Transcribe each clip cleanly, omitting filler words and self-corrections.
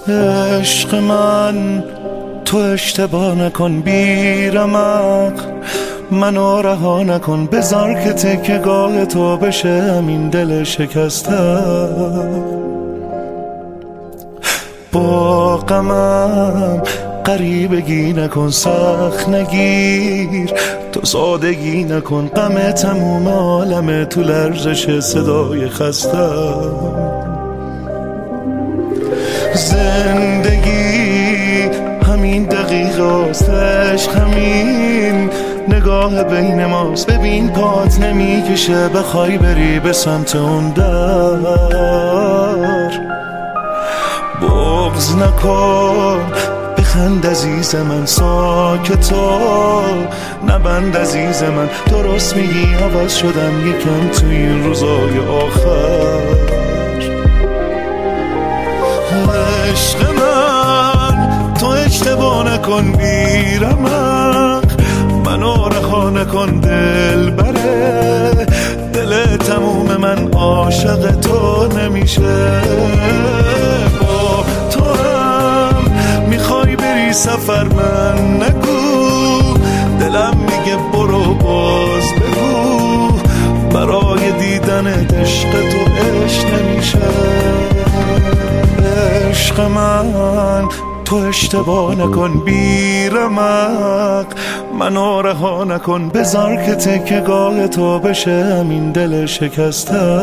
عشق من تو اشتباه نکن بیرمق، منو رها نکن، بذار که تکیه‌گاه تو بشه همین دل شکسته. با غمم غریبگی نکن، سخت نگیر، تو سادگی نکن، غم تموم عالمه تو لرزش صدای خسته. زندگی همین دقیقه است، عشق همین نگاه بین ماست. ببین پات نمیکشه بخوای بری به سمت اون در. بغض نکن، بخند عزیز من، ساکتا نبند عزیز من. درست میگی عوض شدم یکم تو این روزای آخر. عشق من تو اشتباه نکن بیرمق، منو رها نکن دل بره. دل تموم من عاشق تو نمیشه. با تو هم میخوای بری سفر، من نگو، دلم میگه برو باز بگو. برای دیدن عشق تو عشق نمیشه. عشق من تو اشتباه نکن بیرمق، منو رها نکن، بذار که تکیه‌گاه تو بشه همین دل شکسته.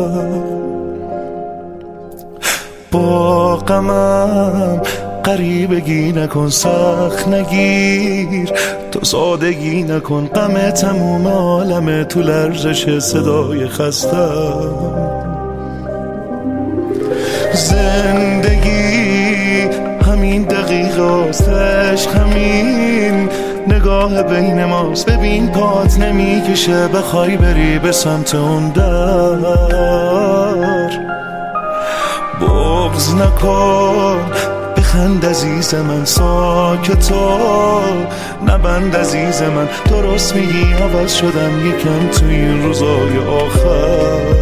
با غمم غریبگی نکن، سخت نگیر، تو سادگی نکن، غم تموم عالمه تو لرزش صدای خسته. زندگی همین دقیقه است، عشق همین نگاه بین ماست. ببین پات نمیکشه بخوای بری به سمت اون در. بغض نکن، بخند عزیز من، ساکتا نبند عزیز من. درست میگی عوض شدم یکم تو این روزای آخر.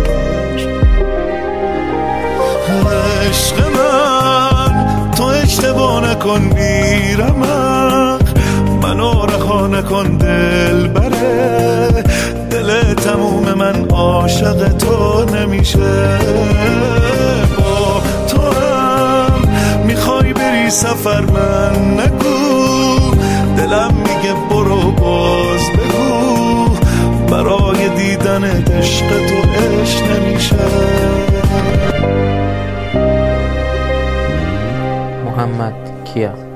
عشق من تو اشتباه نکن بیرمق، منو رها نکن دل بره. دل تموم من عاشق تو نمیشه. با تو هم میخوای بری سفر، من نگو، دلم میگه برو باز بگو. برای دیدن عشق تو عشق نمیشه. محمد کیا.